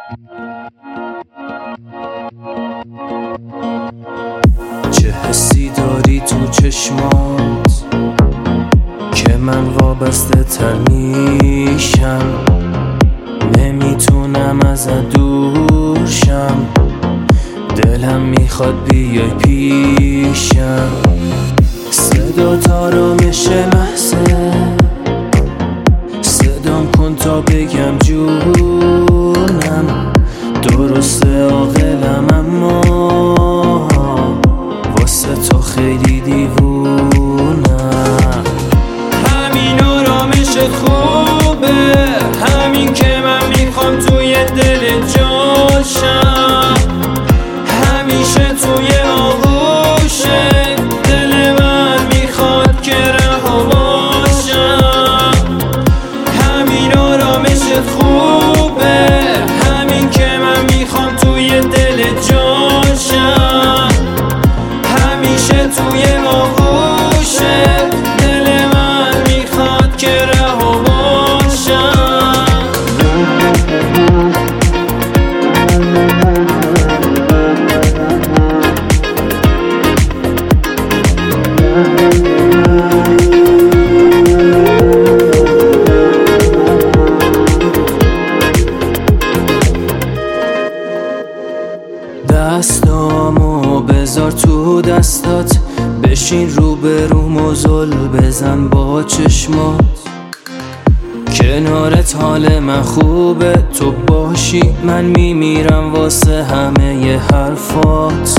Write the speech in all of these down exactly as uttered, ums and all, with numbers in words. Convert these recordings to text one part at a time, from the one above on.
چه حسی داری تو چشمات که من وابسته تر میشم، نمیتونم ازت دور شم، دلم میخواد بیای پیشم. صدا آرامش لحظه، صدام کن تا بگم جونم. درسته عاقلم اما واسه تو خیلی دیوونم. همین آرامش خوبه، همین که من میخوام توی دل جاشم، همیشه توی آغوشه دل من میخواد که رها باشم. همین آرامش خوبه، همین که من میخوام توی دل جاشم، همیشه توی آغوشه دل من میخواد که رها باشم. دستامو بذار تو دستات، بشین رو به رو مزل بزن با چشمات. کنارت حال من خوبه، تو باشی من میمیرم واسه همه ی حرفات.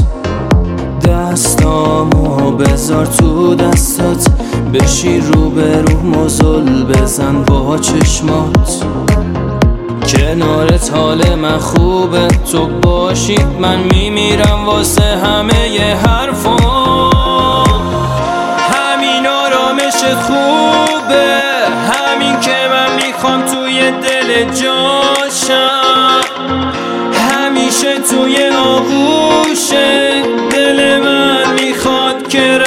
دستامو بذار تو دستات، بشین رو به رو مزل بزن با چشمات. کنارت حال من خوبه، تو باشی من میمیرم واسه همه ی حرفات. همین آرامش خوبه، همین که من میخوام توی دل جاشم، همیشه توی آغوشه دل من میخواد که